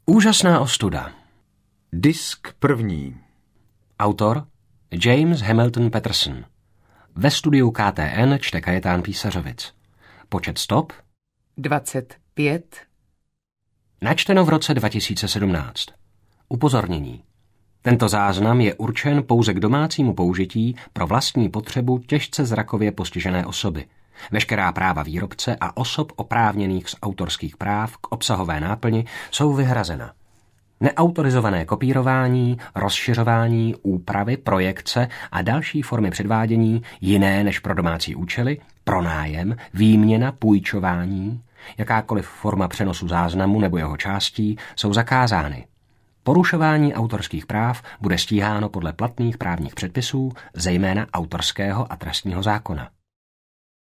Úžasná ostuda. Disk první. Autor James Hamilton Peterson. Ve studiu KTN čte Kajetán Písařovic. Počet stop 25. Načteno v roce 2017. Upozornění. Tento záznam je určen pouze k domácímu použití pro vlastní potřebu těžce zrakově postižené osoby. Veškerá práva výrobce a osob oprávněných z autorských práv k obsahové náplni jsou vyhrazena. Neautorizované kopírování, rozšiřování, úpravy, projekce a další formy předvádění jiné než pro domácí účely, pronájem, výměna, půjčování, jakákoliv forma přenosu záznamu nebo jeho částí jsou zakázány. Porušování autorských práv bude stíháno podle platných právních předpisů, zejména autorského a trestního zákona.